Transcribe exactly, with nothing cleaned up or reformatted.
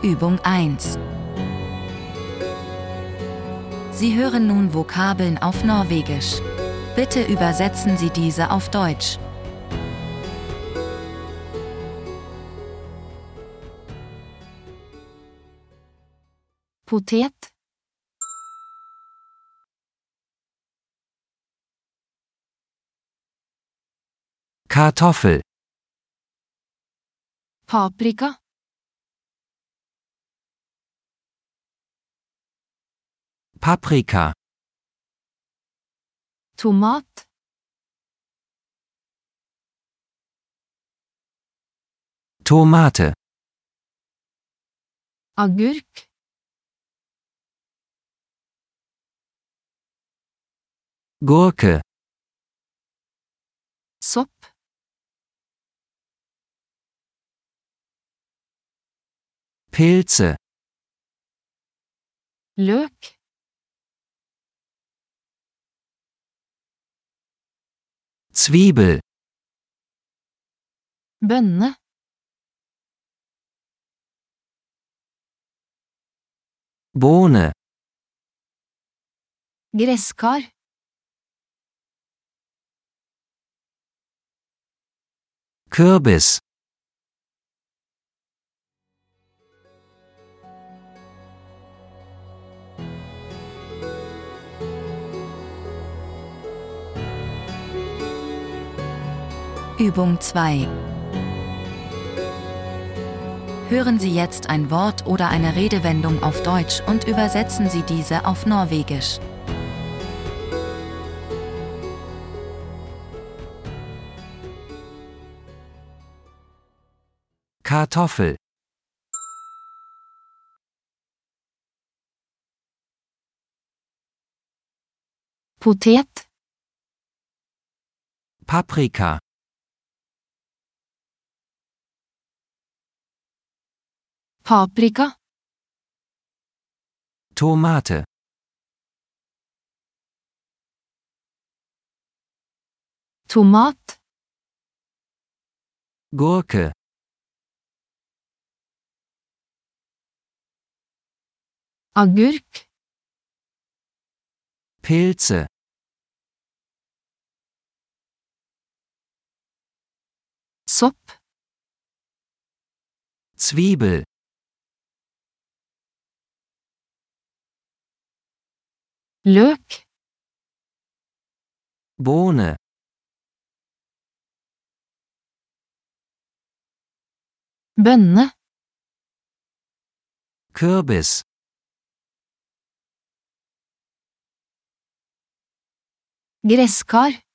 Übung eins. Sie hören nun Vokabeln auf Norwegisch. Bitte übersetzen Sie diese auf Deutsch. Potet, Kartoffel, paprika, Paprika, tomat, Tomate, agurk, Gurke, sopp, Pilze, løk, Zwiebel, bønne, Bohne, gresskar, Kürbis, Übung zwei. Hören Sie jetzt ein Wort oder eine Redewendung auf Deutsch und übersetzen Sie diese auf Norwegisch. Kartoffel, potet, Paprika, paprika, Tomate, tomat, Gurke, agurk, Pilze, sopp, Zwiebel, løk, Bohne, bønne, Kürbis, gresskar,